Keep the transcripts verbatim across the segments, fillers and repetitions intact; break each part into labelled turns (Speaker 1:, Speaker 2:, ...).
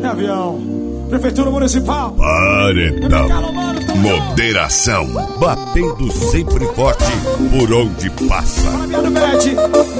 Speaker 1: É avião. Prefeitura Municipal.
Speaker 2: Paredão. Moderação. Batendo sempre forte por onde passa.
Speaker 1: Fabiano Bete.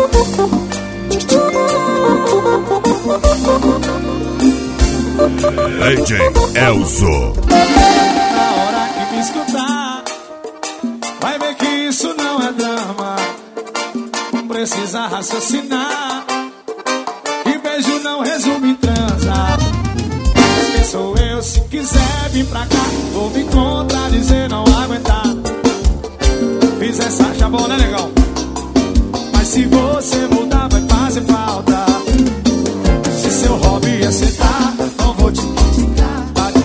Speaker 2: D J Elzo.
Speaker 1: Na hora que me escutar, vai ver que isso não é drama. Não precisa raciocinar. Que beijo não resume em transa. Mas quem sou eu? Se quiser vir pra cá, vou me contradizer, não aguentar. Fiz essa chabona, né, negão? Mas se você mudar, vai fazer falta. Se seu hobby é sentar, não vou te criticar.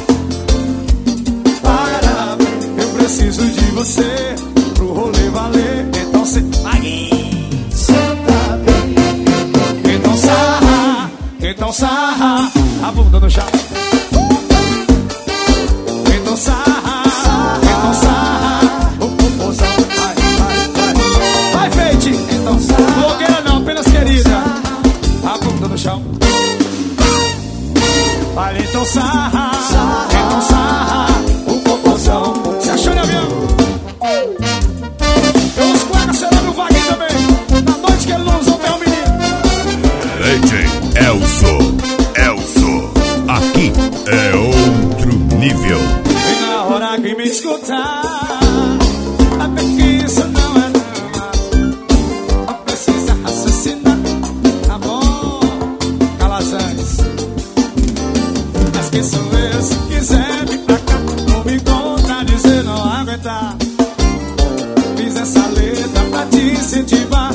Speaker 1: Para, eu preciso de você pro rolê valer. Então cê pague. Senta bem. Então sarra, então sarra a bunda no chão. Então sarra, então sarra o popozão. Vai, vai, vai. Vai, feite. Então sarra. Blogueira não, apenas querida. A bunda no chão. Vai, então sarra, então sarra o popozão. Se achou no avião? Eu os colegas serão no vaguinho também. Na noite que ele não usou o menino.
Speaker 2: D J Elzo. Elzo. Aqui é outro nível.
Speaker 1: E na hora que me escutar, até que isso não é drama. Não precisa raciocinar. Tá bom, Calazans. Mas quem sou eu? Se quiser vir pra cá, vou me contradizer, não aguentar. Fiz essa letra pra te incentivar.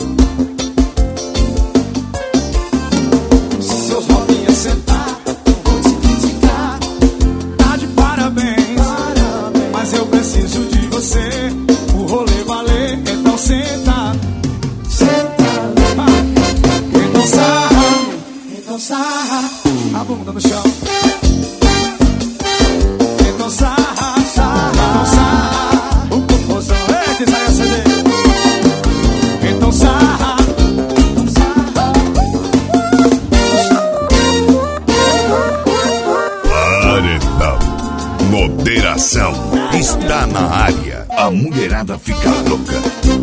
Speaker 1: Se seus novinhas sentar, não vou te criticar. Tá de parabéns, parabéns. Mas eu preciso de você, o rolê valer. Então senta, senta, ah. Então sarra, então sarra a bunda no chão. Então sarra, sarra, então sarra o popozão. Ei, que sai a C D. Então sarra, então sarra.
Speaker 2: Paredão. Moderação está na área. A mulherada fica louca.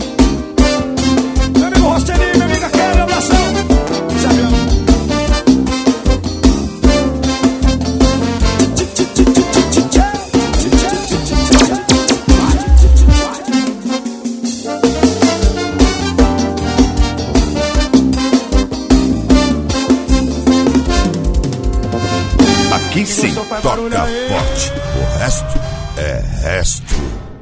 Speaker 1: Meu amigo Rostelinho, minha amiga Kelly, abração. Esse avião.
Speaker 2: Aqui sim toca forte. O resto é resto.